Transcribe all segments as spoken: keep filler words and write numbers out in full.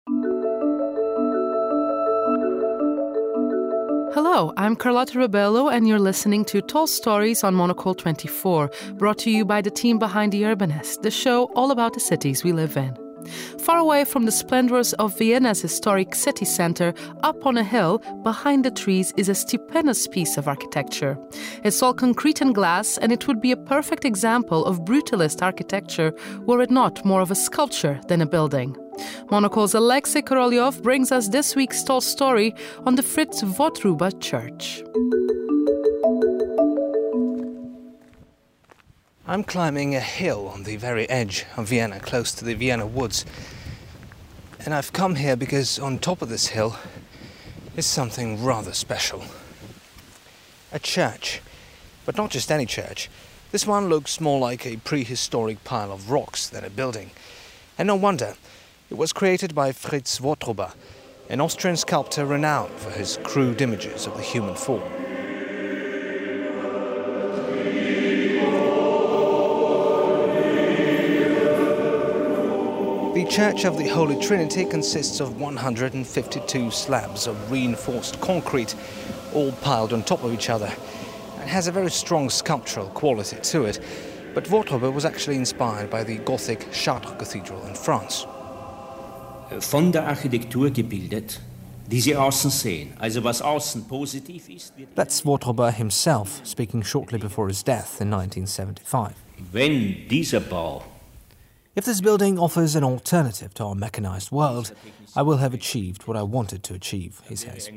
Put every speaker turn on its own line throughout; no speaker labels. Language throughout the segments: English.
Hello, I'm Carlotta Rebello, and you're listening to Tall Stories on Monocle twenty-four, brought to you by the team behind The Urbanist, the show all about the cities we live in. Far away from the splendors of Vienna's historic city center, up on a hill, behind the trees, is a stupendous piece of architecture. It's all concrete and glass, and it would be a perfect example of brutalist architecture were it not more of a sculpture than a building. Monocle's Alexei Korolyov brings us this week's tall story on the Fritz Wotruba Church.
I'm climbing a hill on the very edge of Vienna, close to the Vienna woods. And I've come here because on top of this hill is something rather special. A church, but not just any church. This one looks more like a prehistoric pile of rocks than a building. And no wonder. It was created by Fritz Wotruba, an Austrian sculptor renowned for his crude images of the human form. The Church of the Holy Trinity consists of one hundred fifty-two slabs of reinforced concrete, all piled on top of each other, and has a very strong sculptural quality to it. But Wotruba was actually inspired by the Gothic Chartres Cathedral in France.
Von der Architektur gebildet, die Sie außen sehen. Also was außen positiv ist.
That's Wotruba himself, speaking shortly before his death in nineteen seventy-five.
Wenn dieser Bau
If this building offers an alternative to our mechanized world, I will have achieved what I wanted to achieve, he says.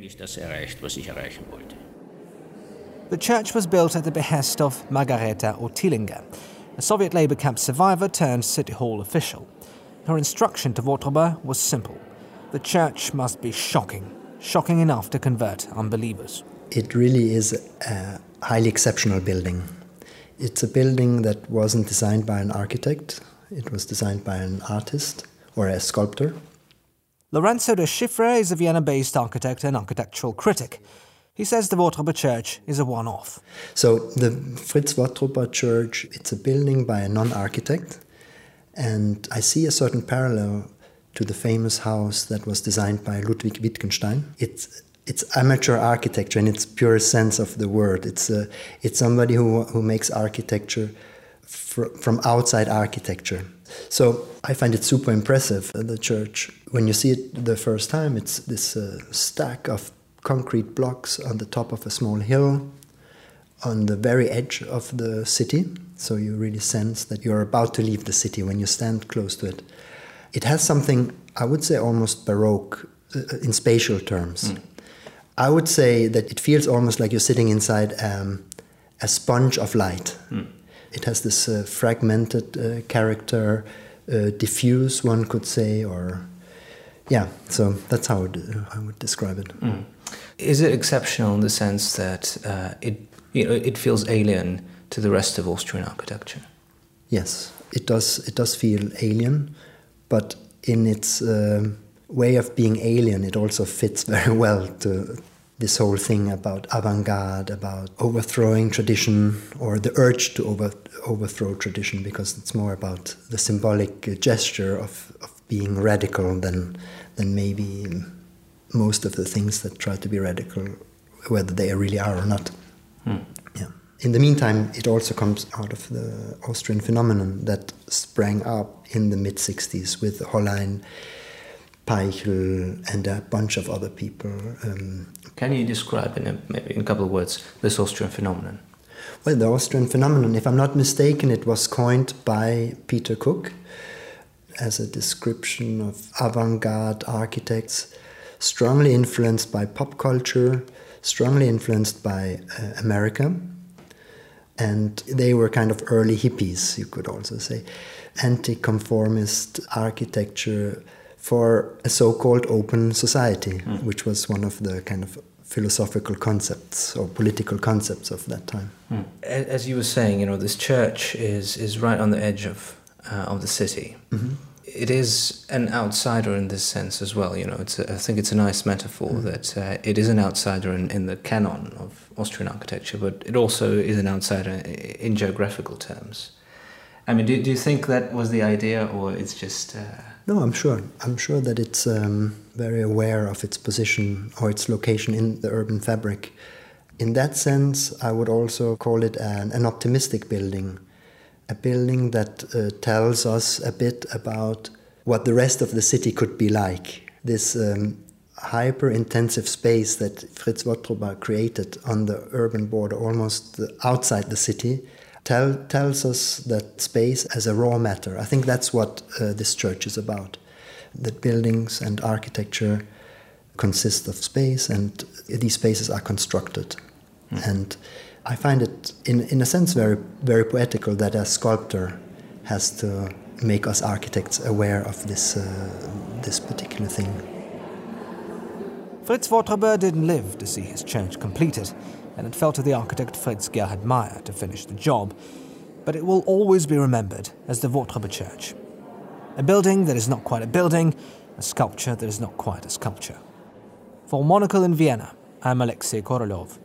The church was built at the behest of Margareta Ottilinger, a Soviet labor camp survivor turned city hall official. Her instruction to Wotruba was simple. The church must be shocking, shocking enough to convert unbelievers.
It really is a highly exceptional building. It's a building that wasn't designed by an architect. It was designed by an artist or a sculptor.
Lorenzo de Schifre is a Vienna-based architect and architectural critic. He says the Wotruba Church is a one-off.
So the Fritz Wotruba Church, it's a building by a non-architect. And I see a certain parallel to the famous house that was designed by Ludwig Wittgenstein. It's it's amateur architecture in its purest sense of the word. It's a, it's somebody who who makes architecture fr- from outside architecture. So I find it super impressive. The church, when you see it the first time, it's this uh, stack of concrete blocks on the top of a small hill, on the very edge of the city. So you really sense that you're about to leave the city when you stand close to it. It has something, I would say, almost Baroque uh, in spatial terms. Mm. I would say that it feels almost like you're sitting inside um, a sponge of light. Mm. It has this uh, fragmented uh, character, uh, diffuse, one could say, or... Yeah, so that's how I would, uh, I would describe it.
Mm. Is it exceptional in the sense that uh, it, you know, it feels alien to the rest of Austrian architecture?
Yes, it does. It does feel alien, but in its uh, way of being alien, it also fits very well to this whole thing about avant-garde, about overthrowing tradition, or the urge to over, overthrow tradition, because it's more about the symbolic gesture of, of being radical than than maybe most of the things that try to be radical, whether they really are or not. Hmm. Yeah. In the meantime, it also comes out of the Austrian phenomenon that sprang up in the mid-sixties with Hollein, Peichel, and a bunch of other people. Um,
Can you describe in a, maybe in a couple of words this Austrian phenomenon?
Well, the Austrian phenomenon, if I'm not mistaken, it was coined by Peter Cook as a description of avant-garde architects, strongly influenced by pop culture, strongly influenced by uh, America. And they were kind of early hippies, you could also say. Anti-conformist architecture for a so-called open society, mm. which was one of the kind of philosophical concepts or political concepts of that time.
Mm. As you were saying, you know, this church is is right on the edge of uh, of the city. Mm-hmm. It is an outsider in this sense as well. You know, it's a, I think it's a nice metaphor mm. that uh, it is an outsider in, in the canon of Austrian architecture, but it also is an outsider in geographical terms. I mean, do, do you think that was the idea, or it's just... Uh...
No, I'm sure. I'm sure that it's um, very aware of its position or its location in the urban fabric. In that sense, I would also call it an, an optimistic building, a building that uh, tells us a bit about what the rest of the city could be like. This um, hyper-intensive space that Fritz Wotrobah created on the urban border, almost outside the city, tell, tells us that space as a raw matter. I think that's what uh, this church is about, that buildings and architecture consist of space, and these spaces are constructed. Mm. And I find it, in, in a sense, very, very poetical that a sculptor has to make us architects aware of this, uh, this particular thing.
Fritz Wotrobah didn't live to see his church completed, and it fell to the architect Fritz Gerhard Meyer to finish the job. But it will always be remembered as the Wotrobah Church. A building that is not quite a building, a sculpture that is not quite a sculpture. For Monocle in Vienna, I'm Alexei Korolev.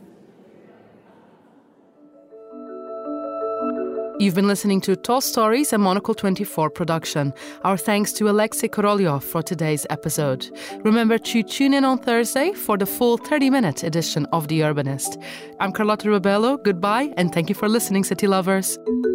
You've been listening to Tall Stories, a Monocle twenty-four production. Our thanks to Alexei Korolev for today's episode. Remember to tune in on Thursday for the full thirty-minute edition of The Urbanist. I'm Carlotta Rebello. Goodbye, and thank you for listening, city lovers.